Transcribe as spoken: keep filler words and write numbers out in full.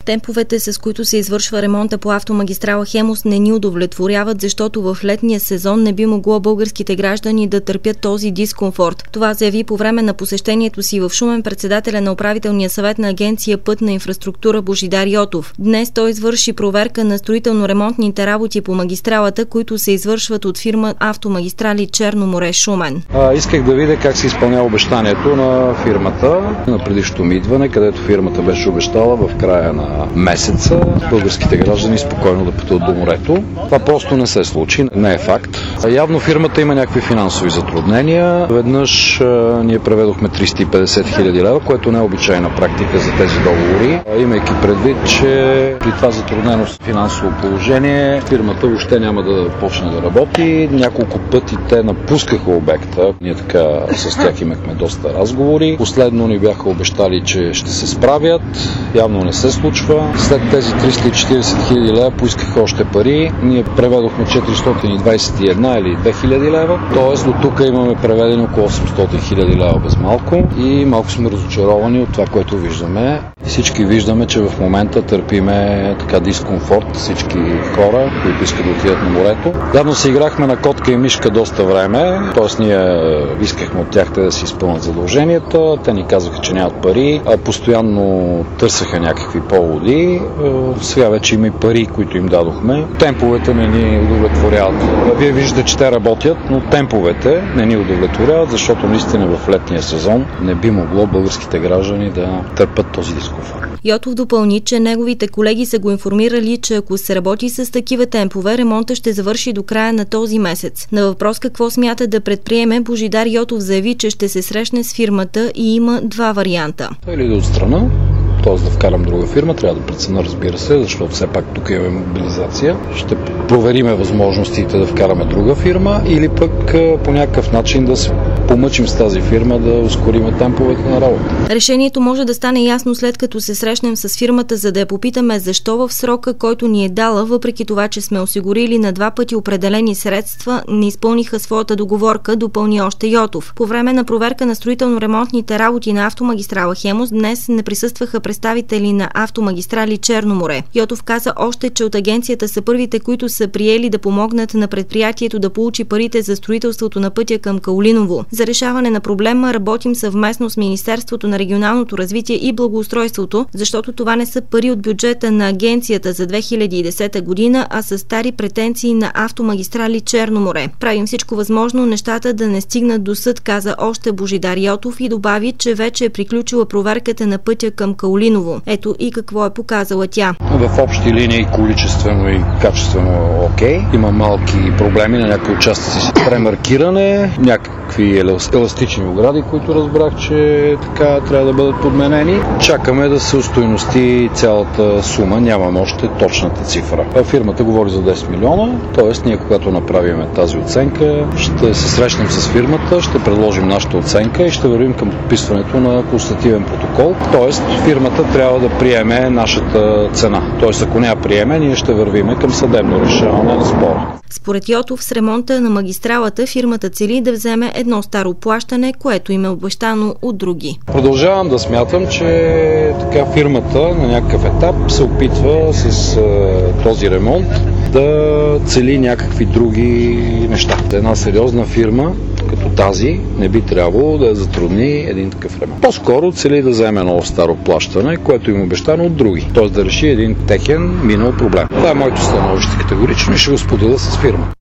Темповете, с които се извършва ремонта по автомагистрала Хемус, не ни удовлетворяват, защото в летния сезон не би могло българските граждани да търпят този дискомфорт. Това заяви по време на посещението си в Шумен председателя на управителния съвет на Агенция Пътна инфраструктура Божидар Йотов. Днес той извърши проверка на строително-ремонтните работи по магистралата, които се извършват от фирма Автомагистрали Черно море Шумен. А, исках да видя как се изпълнява обещанието на фирмата на предишното ми идване, където фирмата беше обещала в края на месеца българските граждани спокойно да пътуват до морето. Това просто не се случи, не е факт. Явно фирмата има някакви финансови затруднения. Веднъж а, ние преведохме триста и петдесет хиляди лева, което не е обичайна практика за тези договори. А, имайки предвид, че при това затруднено финансово положение фирмата въобще няма да почне да работи. Няколко пъти те напускаха обекта. Ние така с тях имахме доста разговори. Последно ни бяха обещали, че ще се справят. Явно не се случва. След тези триста и четиридесет хиляди лева поискаха още пари. Ние преведохме четиристотин и двадесет и една или две хиляди лева. Тоест до тук имаме преведени около осемстотин хиляди лева без малко и малко сме разочаровани от това, което виждаме. Всички виждаме, че в момента търпиме така дискомфорт, всички хора, които искат да отидат на морето. Явно се играхме на котка и мишка доста време, т.е. ние искахме от тях те да си изпълнят задълженията, те ни казаха, че нямат пари, а постоянно търсеха някакви поводи. Сега вече има и пари, които им дадохме. Темповете не ни удовлетворяват. Вие виждате, че те работят, но темповете не ни удовлетворяват, защото наистина в летния сезон не би могло българските граждани да търпят този дискомфорт. Йотов допълни, че неговите колеги са го информирали, че ако се работи с такива темпове, ремонта ще завърши до края на този месец. На въпрос какво смята да предприеме, Божидар Йотов заяви, че ще се срещне с фирмата и има два варианта. Или да отстрана, т.е. да вкарам друга фирма, трябва да преценя, разбира се, защото все пак тук имаме мобилизация. Ще провериме възможностите да вкараме друга фирма или пък по някакъв начин да се помъчим с тази фирма да ускориме темповете на работа. Решението може да стане ясно след като се срещнем с фирмата, за да я попитаме защо в срока, който ни е дала, въпреки това, че сме осигурили на два пъти определени средства, не изпълниха своята договорка, допълни още Йотов. По време на проверка на строително-ремонтните работи на автомагистрала Хемус днес не присъстваха представители на Автомагистрали Черно море. Йотов каза още, че от агенцията са първите, които са приели да помогнат на предприятието да получи парите за строителството на пътя към Каолиново. За решаване на проблема работим съвместно с Министерството на регионалното развитие и благоустройството, защото това не са пари от бюджета на агенцията за две хиляди и десета година, а са стари претенции на Автомагистрали Черно море. Правим всичко възможно нещата да не стигнат до съд, каза още Божидар Йотов и добави, че вече е приключила проверката на пътя към Каолиново. Ето и какво е показала тя. В общи линии количествено и качествено окей. Има малки проблеми на някои участъци с премаркиране, някакви еластични огради, които разбрах, че така трябва да бъдат подменени. Чакаме да се устойности цялата сума, нямаме още точната цифра. Фирмата говори за десет милиона, т.е. ние когато направим тази оценка, ще се срещнем с фирмата, ще предложим нашата оценка и ще вървим към подписването на констативен протокол. Т.е. фирмата трябва да приеме нашата цена. Т.е. ако не я приеме, ние ще вървим към съдебно решаване на спора. Според Йотов, с ремонта на магистралата фирмата цели да вземе едно старо плащане, което им е обещано от други. Продължавам да смятам, че така фирмата на някакъв етап се опитва с е, този ремонт да цели някакви други неща. Една сериозна фирма като тази не би трябвало да затрудни един такъв ремонт. По-скоро цели да вземе ново старо плащане, което им е обещано от други. Т.е. да реши един техен минал проблем. Това е моето становище категорично и ще го споделя с фирма.